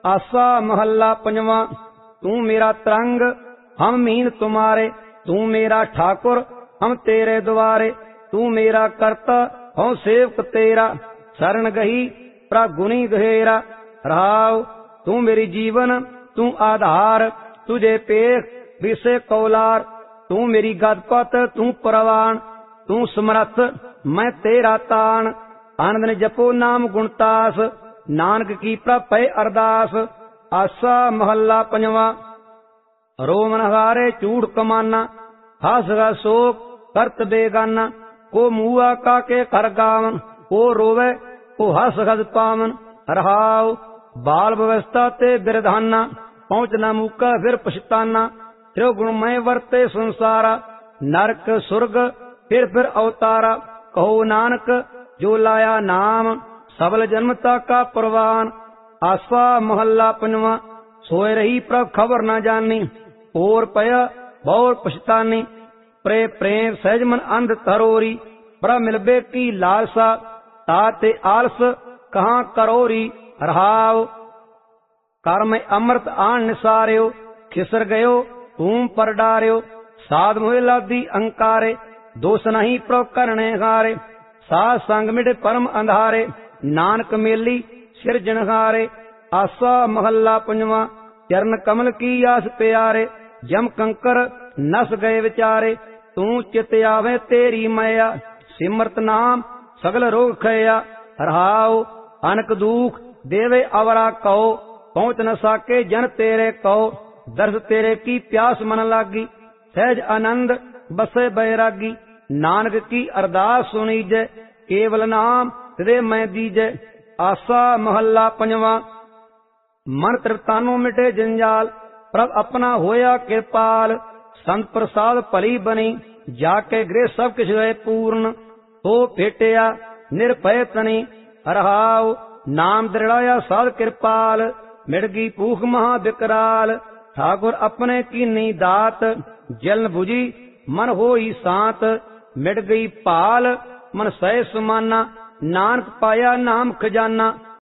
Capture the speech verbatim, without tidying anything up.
आसा महला पंजवा। तू मेरा तरंग हम मीन तुम्हारे, तू मेरा ठाकुर हम तेरे द्वारे। तू मेरा करता हम सेवक तेरा, शरण गही प्रगुणी गहेरा। रहाव तू मेरी जीवन तू आधार, तुझे पेख विषे कौलार। तू मेरी गदपत तू परवान, तू समरथ मैं तेरा तान। आनंद जपो नाम गुणतास, नानक की प्रभय अरदास। आसा महला पंजवा। रोमन हारे चूड़ कमाना, हस हस शोक करत बेगाना। को मुआ का के कर गावन, को रोवे को हस हस पावन। रहाव बाल व्यवस्था ते बिरधाना, पहुंचना मुका फिर पछताना। त्रिगुणमय वर्ते संसारा, नरक सुर्ग फिर फिर अवतारा। कहो नानक जो लाया नाम, सबल जन्मता का प्रवान। आसा महला पंजवा। सोए रही प्रभ खबर न जानी, और पया बहुत पछतानी। प्रे प्रेम सहज मन अंध तरोरी, प्रभ मिलबे की लालसा। ताते आलस कहाँ करोरी। रहाव कर्म अमृत आन निसार्यो, खिसर गयो तूम पर डार्यो। साध मोह लादी अंकारे, दोष नहीं प्रो करने हारे। साध संग मिट परम अंधारे, नानक मेली सिरजनहारे। आसा महला पंजवा। चरण कमल की आस प्यारे, जम कंकर नस गए विचारे। तू चित आवे तेरी माया, सिमरत नाम सगल रोग खया। रहाव अनक दुख देवे अवरा कहो, पहुंच न साके जन तेरे कहो। दर्श तेरे की प्यास मन लागी, सहज आनंद बसे बैरागी। नानक की अरदास सुनीजय, केवल नाम हृदय में दीजय। आसा महला पंजवा। मन तृप्तानु मिटे जंजाल, प्रभ अपना होया कृपाल। संत प्रसाद भली बनी, जाके गृह सब किछ है पूर्ण। हो भेटिया निर्भय तनी, रहाव नाम दृढ़ाया साध कृपाल। मिड़गी भूख महा विकराल, ठाकुर अपने कीनी दात। जलन बुझी मन होई सांत, मिट गई पाल मन सह समाना। नानक पाया नाम खजाना,